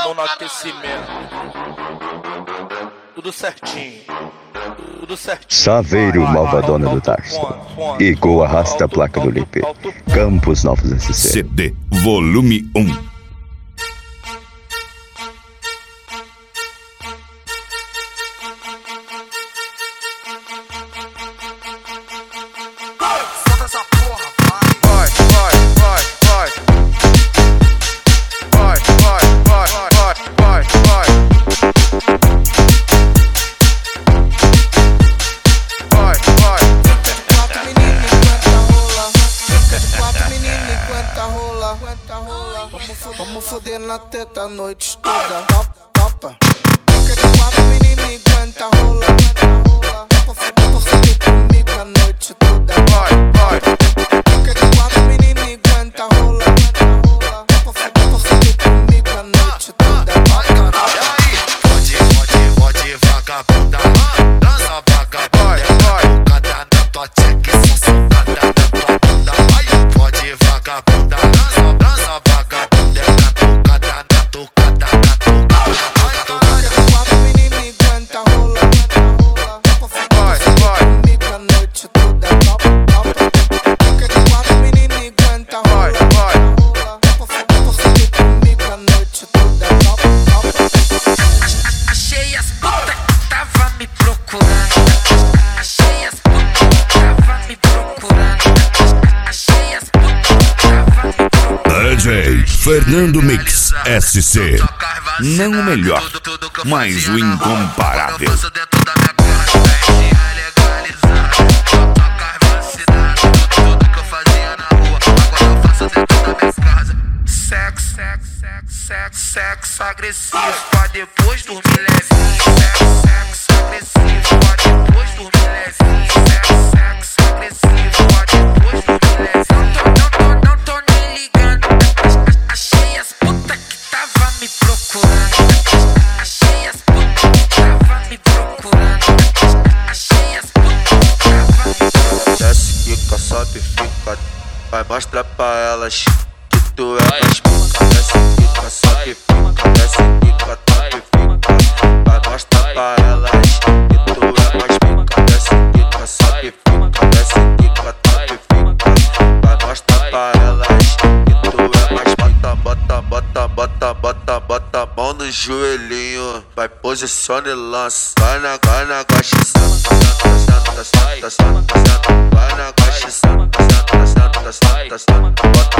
mão no aquecimento. Tudo certinho. Tudo certinho. Saveiro, malvadona do Tarso. Igor arrasta a placa do LP. Campos Novos SC. CD Volume 1. Vamos foder na teta a noite toda. Topa. Porque de 4 menino aguenta rola. Topa foder comigo a noite toda. Porque de 4 menino aguenta rola. Topa foder comigo a noite toda. E aí? Pode vagabunda. Dança vagabunda. Cada na tua check, só socada na tua bunda. Pode vagabunda. Dança vagabunda. DJ Fernando Mix SC. Não o melhor, mas o incomparável. Sexo agressivo pra depois dormir levinho. Sexo agressivo pra depois dormir levinho. Sexo agressivo pra depois dormir levinho. Não tô nem ligando. Achei as putas que tava me procurando. Achei as putas que tava me procurando. Achei as putas que tava me procurando. Desce, fica, sobe, fica. Vai mostrar pra elas que tu é mais pica. Desce, fica, sobe, fica. Desce, fica, top, fica. Vai mostrar pra elas que tu é mais pica. Desce, fica, sobe, fica. Desce, fica, top, fica. Vai mostrar pra elas que tu é mais pica. Bota a mão no joelhinho. Vai, posiciona e lança. Vai na guaxa, vai na guaxa, bota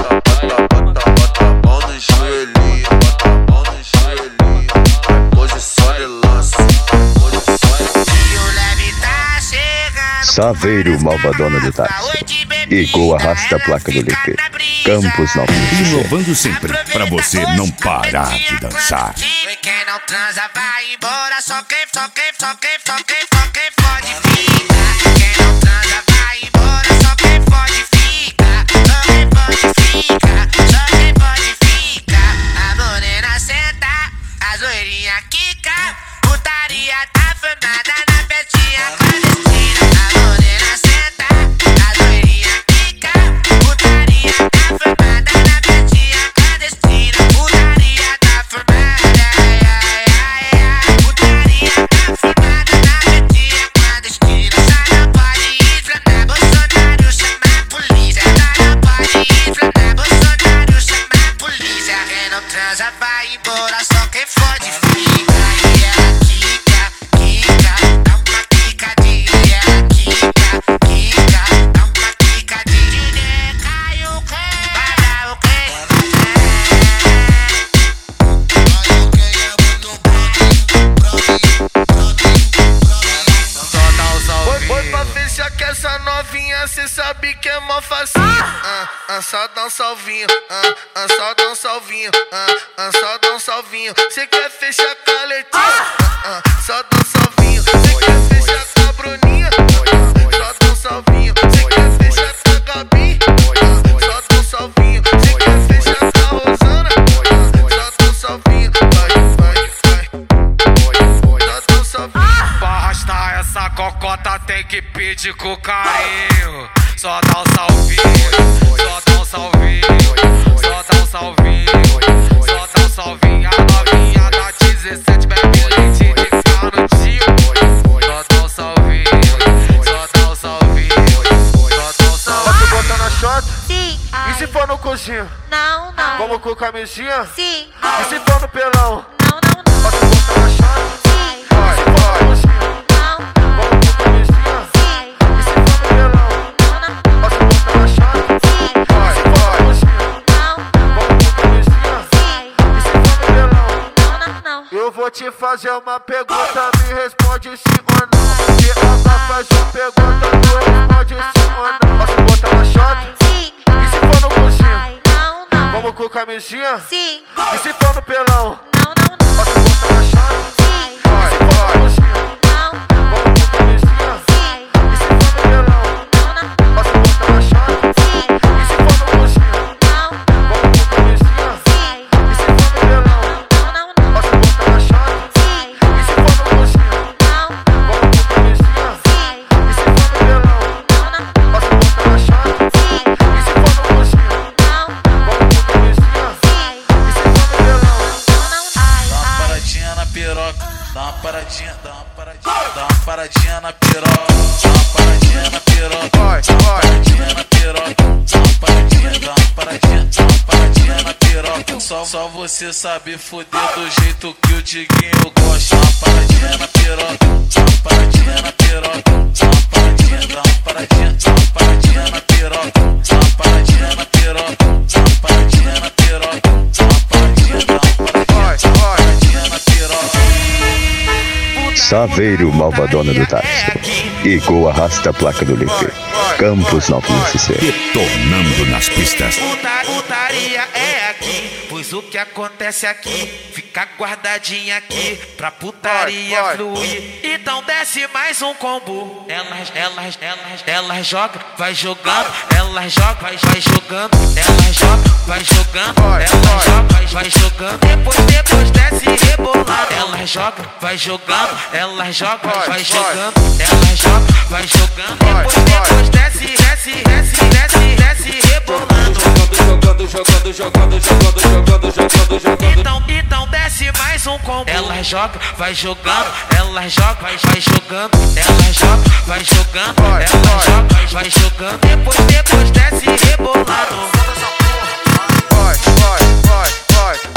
a mão no joelhinho, bota a mão no joelhinho, vai, posiciona e lança, E o leve tá chegando. Saveiro, malvadona do Tarso. Igor arrasta a placa do LP. Campos Novos SC. Inovando sempre, pra você não parar de dançar. Quem não transa vai embora. Só quem pode ficar. Quem não transa vai embora. Só quem pode ficar. Só quem pode ficar. Só quem pode ficar. A morena senta, a zoeirinha quica. Putaria tá formada na festinha clandestina. A morena senta, a zoeirinha quica. Putaria tá formada na festinha clandestina. Putaria tá formada. Putaria tá formada na festinha clandestina. Só não pode inflamar Bolsonaro, chamar a polícia. Só não pode inflamar Bolsonaro, chamar a polícia. Quem não transa vai embora, só quem pode ficar. E ela quica, dá uma quicadinha. Quica, dá uma quicadinha. Cai o quê? Vai dar o quê? Foi pra fechar que essa novinha, cê sabe que é mó facinho. Só dá um salvinho, só dá um salvinho, só dá um salvinho. Cê quer fechar com a Letícia? Só dá um salvinho. Cê quer fechar com a Bruninha? Só dá um salvinho. Cê quer fechar com a Gabi? Só dá um salvinho. Cê quer fechar com a Rosana? Só dá um salvinho. Só dá um salvinho. Pra arrastar essa cocota tem que pedir com carinho. Só dá um salvinho, só dá um salvinho, só dá um salvinho, só dá um salvinho. coxinha? Não, não. Vamos com camisinha? Sim. E se for no pelão? Não, não, não. Bota a boca na chave? Sim. Vai, vai, coxinha. Não, Vamos com camisinha? sim. E se for no pelão? Não, não. Bota a boca na chave? Sim. Vai, vai, coxinha. Não, Vamos com camisinha? sim. E se for no pelão? Não, não, não. Eu vou te fazer uma pergunta, me responde sim ou não. Se ela faz uma pergunta, tu responde sim ou não. Posso botar na chave? Sim. E se for no coxinha? Ai, não, não. Vamos com camisinha? Sim. E se for no pelão? Não, não, não. Posso botar na chave? Sim. Vai, vai, coxinha. Não, Vamos com camisinha? sim. E se for no pelão? Não, não. Posso botar na chave? Sim. E se for no coxinha? Não, Vamos com camisinha? sim. E se for no pelão? Não, não, não. Posso botar na chave? Sim. E se for no coxinha? Não, Vamos com camisinha? sim. E se for no pelão? Não, não. Posso botar na chave? Sim. E se for no coxinha? Não, Vamos com camisinha? sim. E se for no pelão? Não, não. Ai, Dá uma ai. paradinha na piroca, dá uma paradinha, dá uma paradinha, dá uma paradinha na piroca, dá uma paradinha na piroca, Vai, dá uma vai. paradinha na piroca, dá uma paradinha, dá uma paradinha, dá uma paradinha na piroca. Só você sabe foder do jeito que o Diguinho gosta. Dá uma paradinha na piroca, dá uma paradinha na piroca, dá uma paradinha, dá uma paradinha, dá uma paradinha na piroca, dá uma paradinha na piroca, dá uma paradinha na piroca, dá uma paradinha, dá uma Vai, paradinha, vai. paradinha na piroca. Saveiro Malvadona do Tarso. Igor arrasta a placa do Lipe. Campos Novos SC. Detonando nas pistas. Putaria é aqui, pois o que acontece aqui fica guardadinho aqui pra putaria Vai. fluir. Então desce mais um combo. Ela joga, vai jogando. Ela joga, vai jogando. Ela joga, vai jogando. Ela joga, vai jogando. Depois desce rebolando. Ela joga, vai jogando. Ela joga, vai jogando. Ela joga, vai jogando. Depois desce rebolando. Então desce mais um combo. Ela joga, vai jogando. Ela joga, vai jogando. Ela joga, vai jogando. Ela joga, vai jogando. Depois desce rebolando. Vai, vai, vai, vai.